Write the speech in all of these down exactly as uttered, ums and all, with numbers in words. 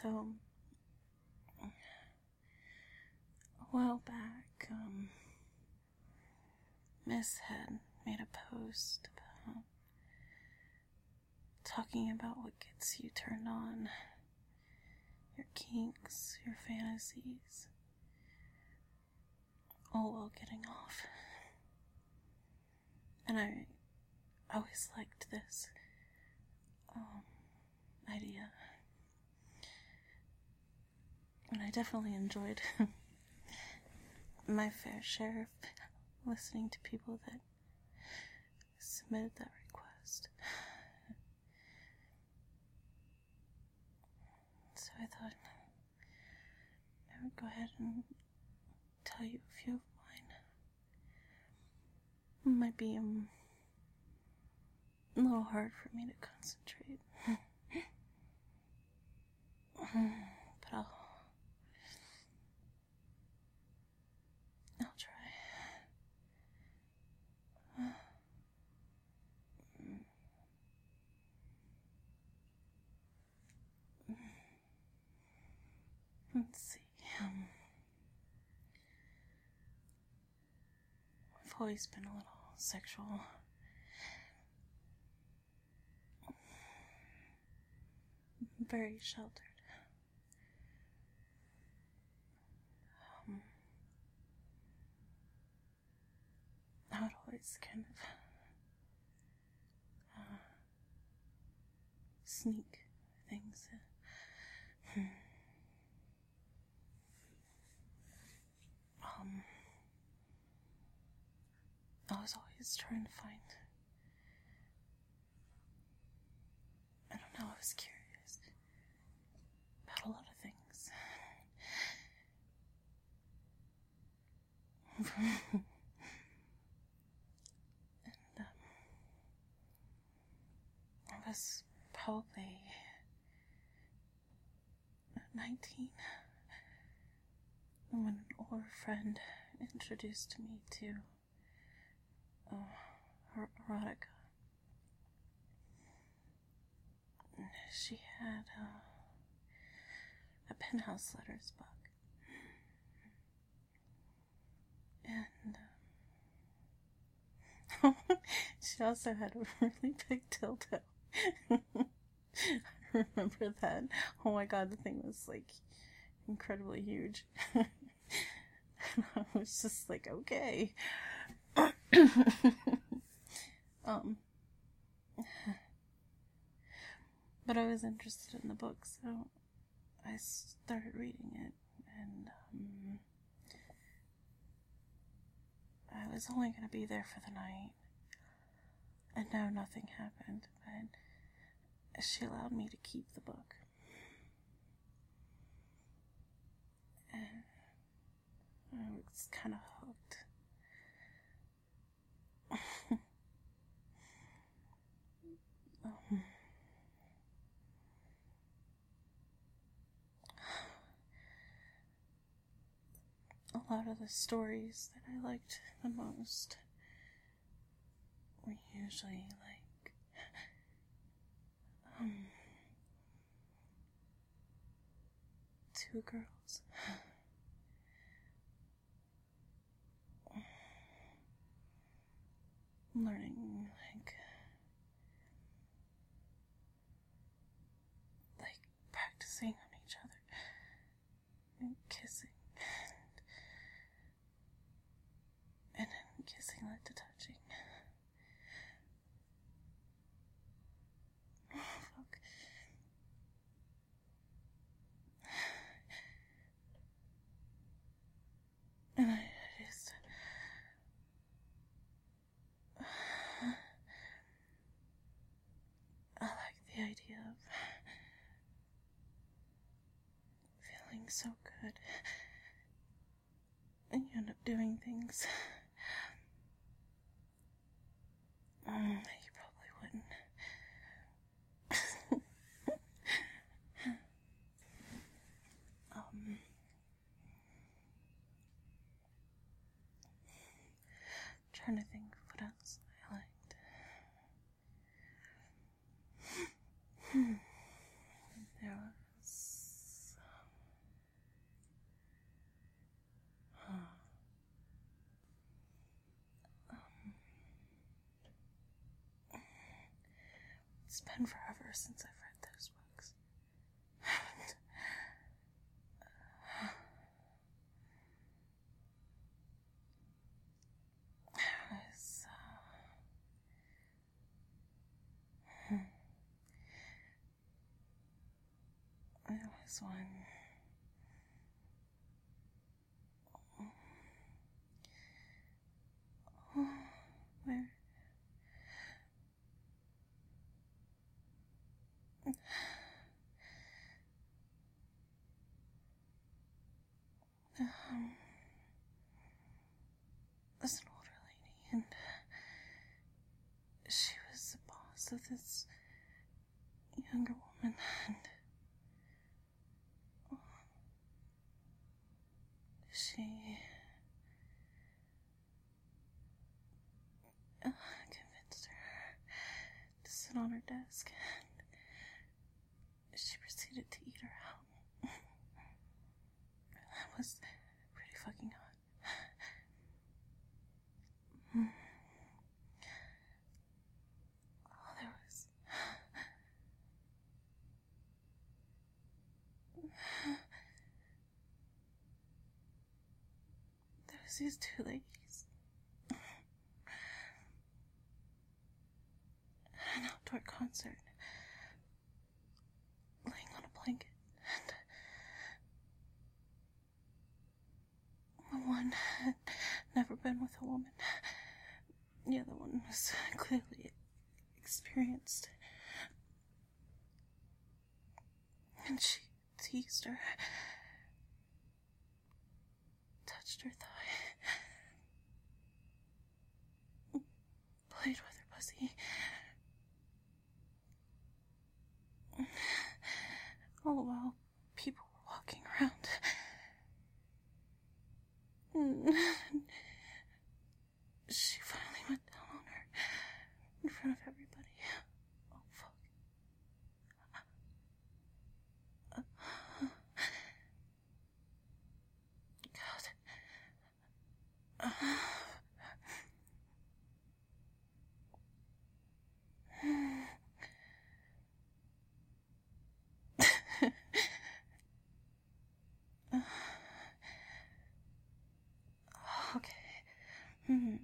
So, a while back, um, Miss had made a post about talking about what gets you turned on, your kinks, your fantasies, all while getting off. And I always liked this um, idea. And I definitely enjoyed my fair share of listening to people that submitted that request. So I thought I would go ahead and tell you a few of mine. It might be um, a little hard for me to concentrate. But I'll I'll try. Let's see. Um, I've always been a little sexual. Very sheltered. Um, I would always kind of uh, sneak things in. Um, I was always trying to find, I don't know, I was curious about a lot of things. And, um, I was probably nineteen when an older friend introduced me to uh, er- erotica. She had uh, a Penthouse Letters book. And uh, she also had a really big dildo. I remember that. Oh my god, the thing was like incredibly huge. And I was just like, okay. um, but I was interested in the book, so I started reading it, and um, I was only going to be there for the night, and no, nothing happened, but she allowed me to keep the book. And I was kind of hooked. um, a lot of the stories that I liked the most were usually like um, two girls learning like like practicing on each other and kissing and then kissing led to touching. Oh, fuck. And I just I like the idea of feeling so good, and you end up doing things um, you probably wouldn't. um, trying to think of what else I liked. Hmm. There was It's been forever since I've read those books. It was, uh, it was one where um, there's an older lady, and she was the boss of this younger woman, and she uh, convinced her to sit on her desk, and she proceeded to eat her out. That was pretty fucking hot. Oh, there was... There was these two ladies at an outdoor concert, laying on a blanket, and the one had never been with a woman. The other one was clearly experienced, and she teased her, touched her thigh, played with her pussy. All the while, people were walking around. She finally went down on her in front of everybody. Oh, fuck. God. Okay. Hmm.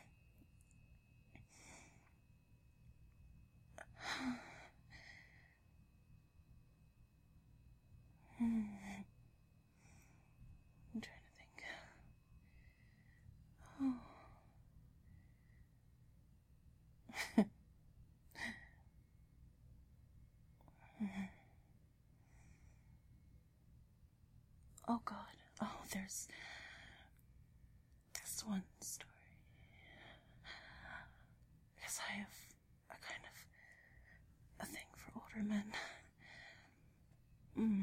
Hmm. I'm trying to think. Oh. Oh God. Oh, there's this one story. Because I have a kind of a thing for older men. Mm.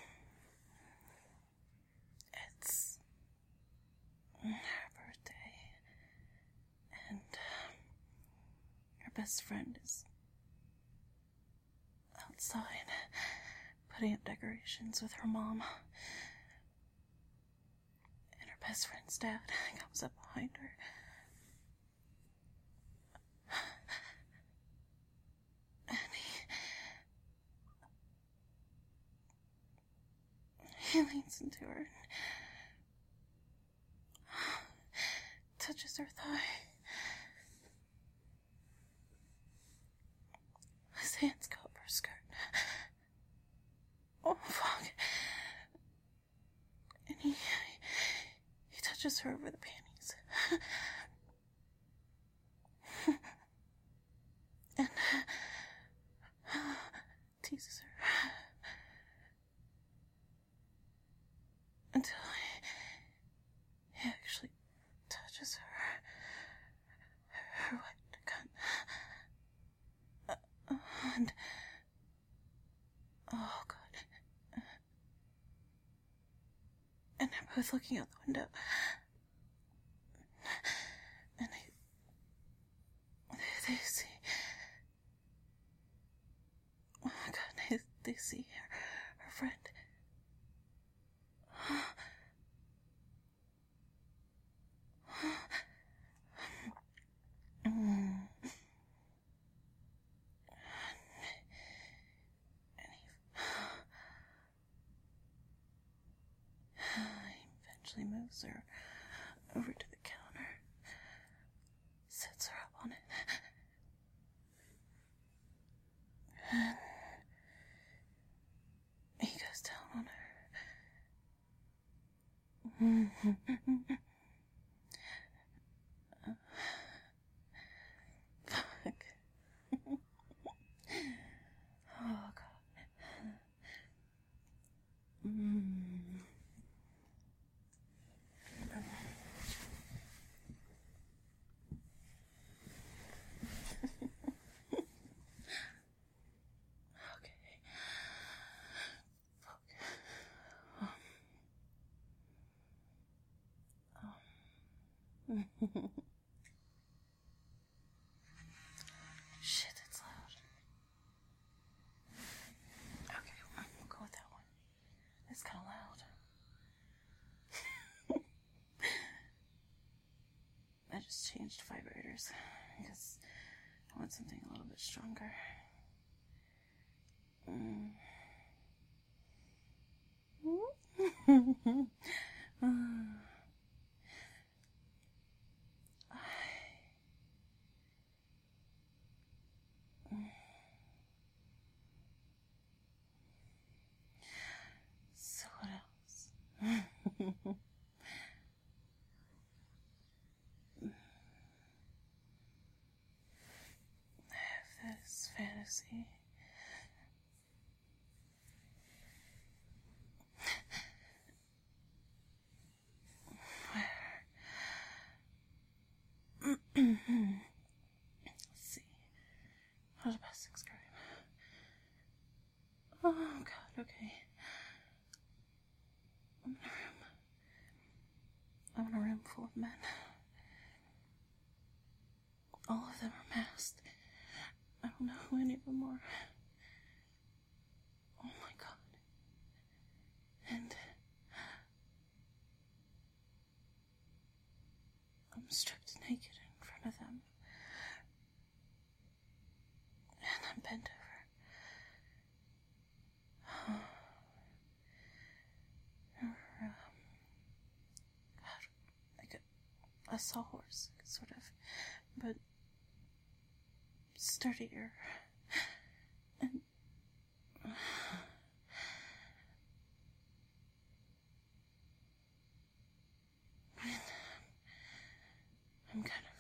It's her birthday, and um, her best friend is outside putting up decorations with her mom. And her best friend's dad comes up behind her. And he, he leans into her and touches her thigh. His hands go up her skirt. Oh, fuck. And he, he touches her over the panties. And teases her until he, he actually touches her, her wet cunt. Uh, and oh God. And they're both looking out the window. And they, they, they see. Oh my God, they, they see her, her friend. Mm. follows her over to the counter, sets her up on it, and he goes down on her. Fuck. Oh, God. Mm. Shit, it's loud. Okay, we'll go with that one. It's kind of loud. I just changed vibrators because I want something a little bit stronger. Mm. So what else? I have this fantasy. Let's see. What about sixth grade? Oh, God, okay. I'm in a room. I'm in a room full of men. All of them are masked. I don't know who any of them are. Oh, my God. And I'm stripped naked in front of them. And I'm bent over. Or, um, God, like a, a sawhorse, sort of, but sturdier. And I'm kind of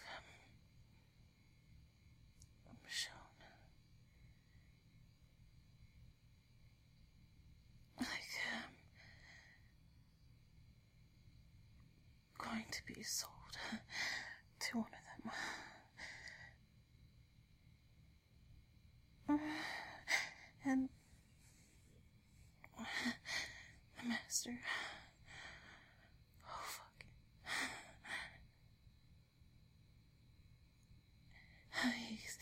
um, shown like um, going to be sold to one of them. And the master, oh fuck, he's,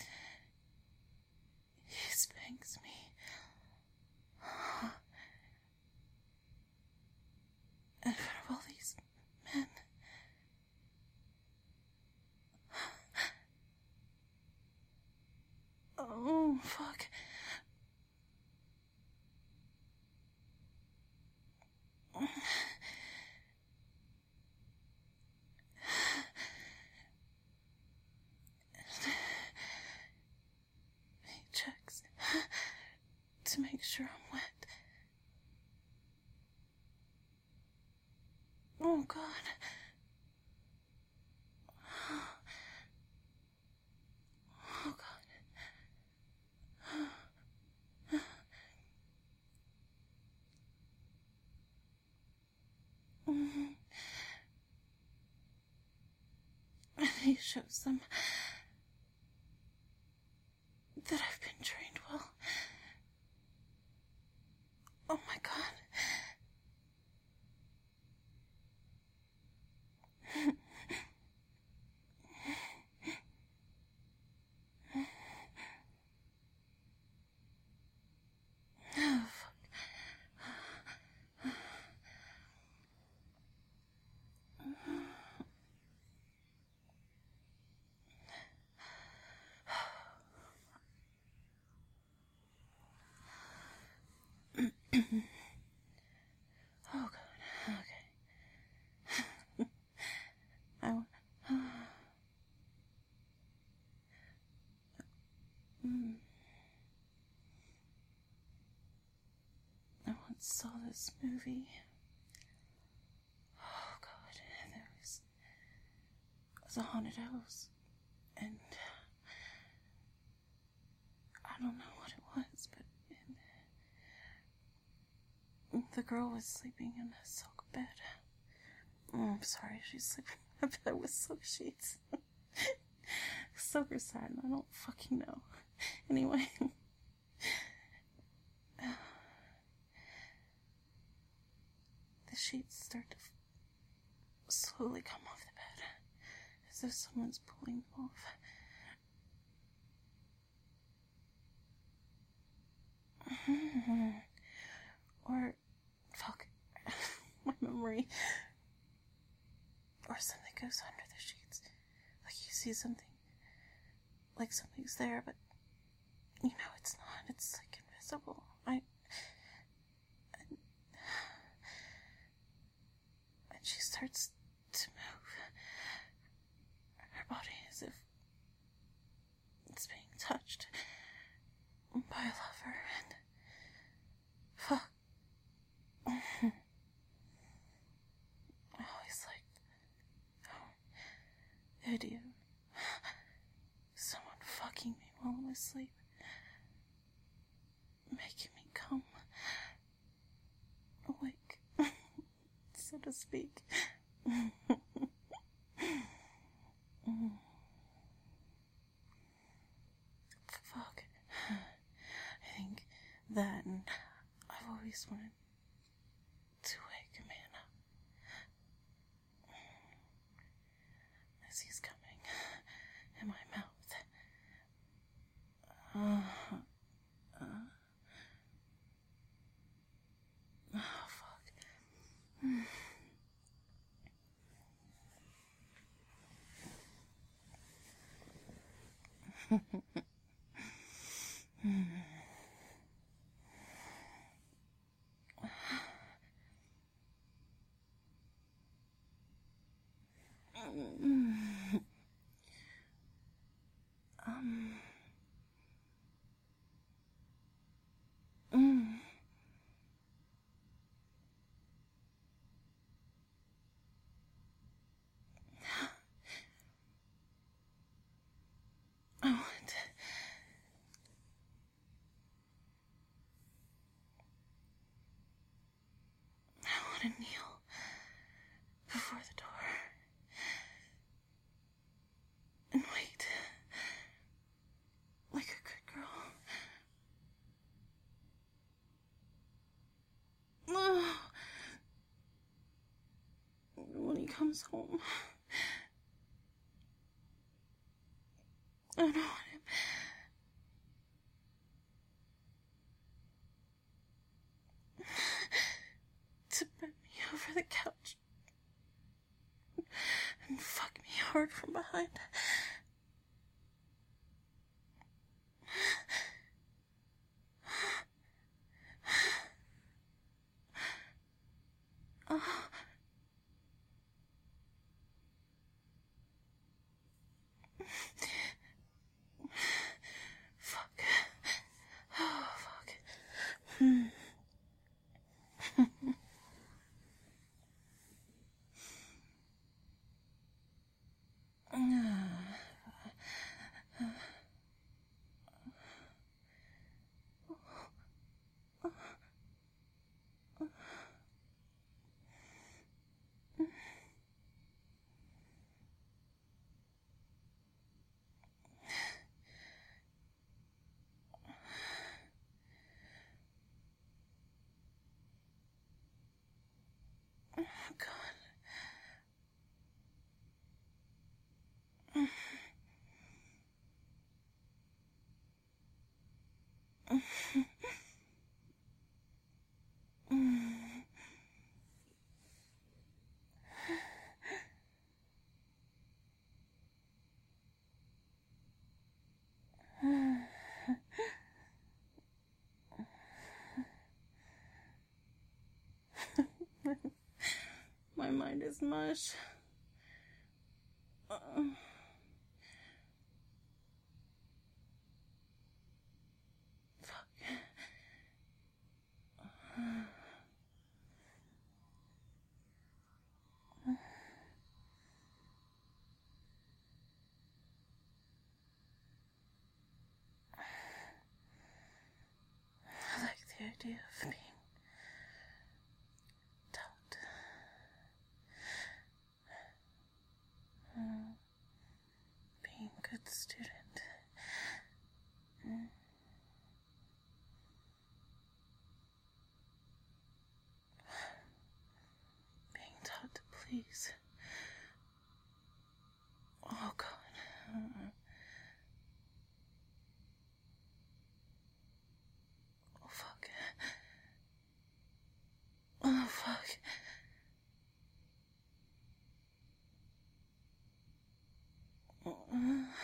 he spanks me. In front of all these men. Oh, fuck. He checks to make sure I'm wet. Oh, God. Oh, God. And he shows them that I've been trained well. Oh, my God. Oh, fuck. Oh, God. Okay. saw this movie. Oh god, there was, it was a haunted house, and I don't know what it was, but it, the girl was sleeping in a silk bed. Oh, I'm sorry, she's sleeping in a bed with silk sheets. Silk or satin, I don't fucking know. Anyway. The sheets start to f- slowly come off the bed, as if someone's pulling them off. Or, fuck, my memory. Or something goes under the sheets. Like you see something, like something's there, but you know it's not. It's like invisible. I... And, and she starts to move. Her body as if it's being touched by a lover, and... Fuck. I always liked... Oh, the idea of someone fucking me while I'm asleep. Making me come awake, so to speak. Fuck. I think that, and I've always wanted to wake a man up as he's coming in my mouth. Uh, uh, oh, fuck. um... Mm. I want to... I want to kneel before the door and wait like a good girl. When he comes home, I don't want him to bend me over the couch and fuck me hard from behind. Oh. Fuck. Oh, fuck. Hmm. Oh, God. My mind is mush. Uh, fuck. idea of being taught. Mm. Being a good student. Mm. Being taught to please. Oh, God. Uh, oh, fuck. Oh, fuck. Uh,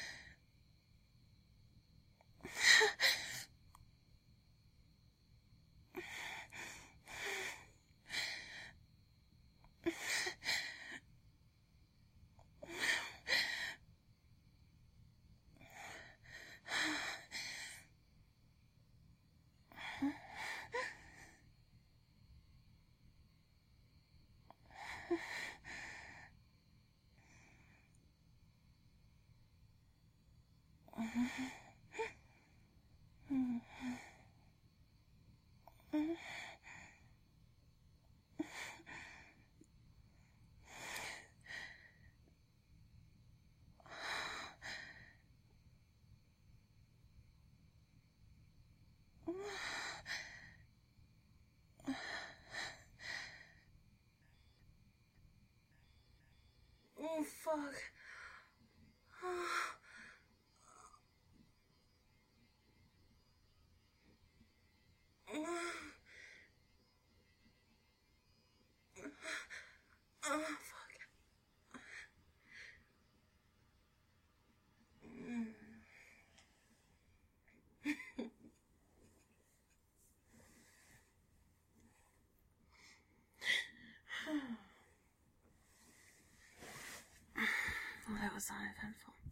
Oh, fuck. Oh, fuck. Well, that was uneventful.